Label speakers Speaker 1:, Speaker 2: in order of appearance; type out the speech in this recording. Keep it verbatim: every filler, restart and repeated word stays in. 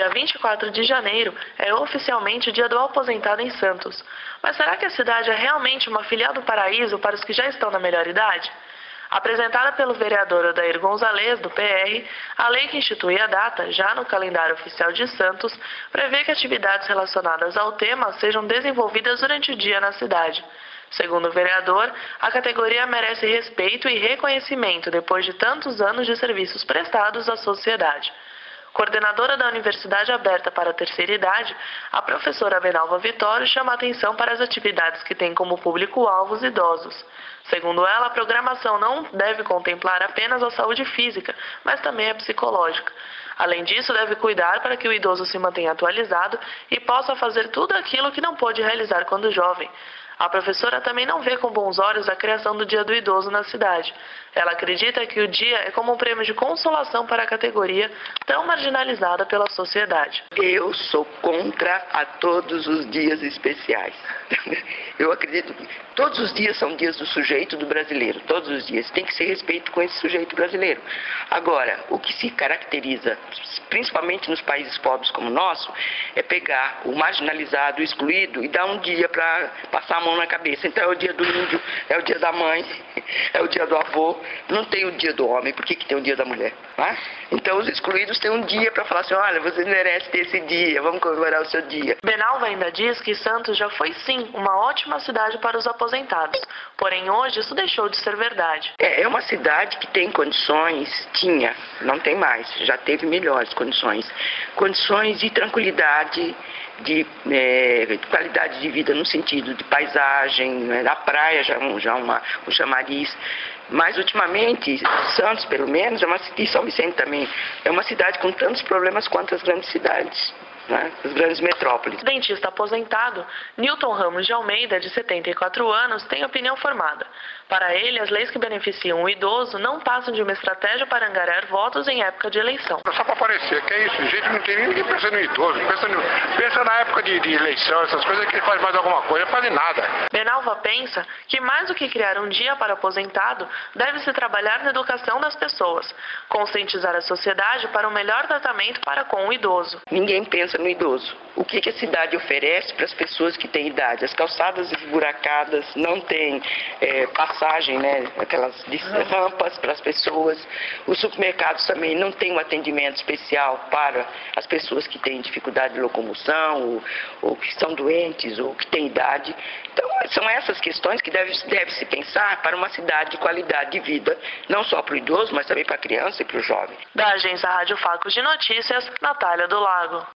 Speaker 1: dia vinte e quatro de janeiro é oficialmente o Dia do Aposentado em Santos. Mas será que a cidade é realmente uma filial do paraíso para os que já estão na melhor idade? Apresentada pelo vereador Odair Gonzalez, do P R, a lei que institui a data, já no calendário oficial de Santos, prevê que atividades relacionadas ao tema sejam desenvolvidas durante o dia na cidade. Segundo o vereador, a categoria merece respeito e reconhecimento depois de tantos anos de serviços prestados à sociedade. Coordenadora da Universidade Aberta para a Terceira Idade, a professora Benalva Vitório chama a atenção para as atividades que têm como público-alvo os idosos. Segundo ela, a programação não deve contemplar apenas a saúde física, mas também a psicológica. Além disso, deve cuidar para que o idoso se mantenha atualizado e possa fazer tudo aquilo que não pôde realizar quando jovem. A professora também não vê com bons olhos a criação do Dia do Idoso na cidade. Ela acredita que o dia é como um prêmio de consolação para a categoria tão marginalizada pela sociedade.
Speaker 2: Eu sou contra a todos os dias especiais. Eu acredito que todos os dias são dias do sujeito do brasileiro, todos os dias. Tem que ser respeito com esse sujeito brasileiro. Agora, o que se caracteriza, principalmente nos países pobres como o nosso, é pegar o marginalizado, o excluído e dar um dia para passar a mão na cabeça. Então é o dia do índio, é o dia da mãe, é o dia do avô. Não tem o dia do homem, por que, que tem o dia da mulher? Tá? Então os excluídos têm um dia para falar assim, olha, você merece ter esse dia, vamos comemorar o seu dia.
Speaker 1: Benalva ainda diz que Santos já foi sim uma ótima cidade para os aposentados, porém hoje isso deixou de ser verdade.
Speaker 2: É, é uma cidade que tem condições, tinha, não tem mais, já teve melhores condições, condições de tranquilidade, de é, qualidade de vida no sentido de paisagem, né, da praia já, um, já uma, um chamariz. Mas ultimamente, Santos pelo menos, é uma, e São Vicente também, é uma cidade com tantos problemas quanto as grandes cidades, né, as grandes metrópoles.
Speaker 1: O dentista aposentado, Newton Ramos de Almeida, de setenta e quatro anos, tem opinião formada. Para ele, as leis que beneficiam o idoso não passam de uma estratégia para angariar votos em época de eleição.
Speaker 3: Só para aparecer, que é isso, gente, não tem ninguém pensando no idoso, pensa, no, pensa na época de, de eleição, essas coisas que ele faz mais alguma coisa, não faz nada.
Speaker 1: Benalva pensa que mais do que criar um dia para aposentado, deve-se trabalhar na educação das pessoas, conscientizar a sociedade para um melhor tratamento para com o idoso.
Speaker 2: Ninguém pensa no idoso. O que, que a cidade oferece para as pessoas que têm idade? As calçadas esburacadas, não tem é, passagem, né, aquelas rampas para as pessoas. Os supermercados também não têm um atendimento especial para as pessoas que têm dificuldade de locomoção, ou, ou que estão doentes, ou que têm idade. Então, são essas questões que deve, deve se pensar para uma cidade de qualidade de vida, não só para o idoso, mas também para a criança e para o jovem.
Speaker 1: Da agência Rádio Facos de Notícias, Natália do Lago.